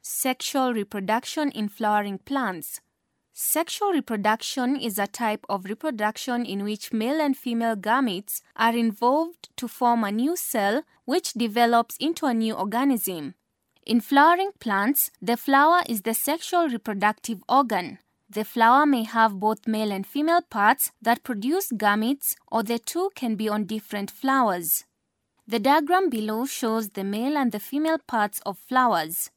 Sexual reproduction in flowering plants. Sexual reproduction is a type of reproduction in which male and female gametes are involved to form a new cell which develops into a new organism. In flowering plants, the flower is the sexual reproductive organ. The flower may have both male and female parts that produce gametes, or the two can be on different flowers. The diagram below shows the male and the female parts of flowers.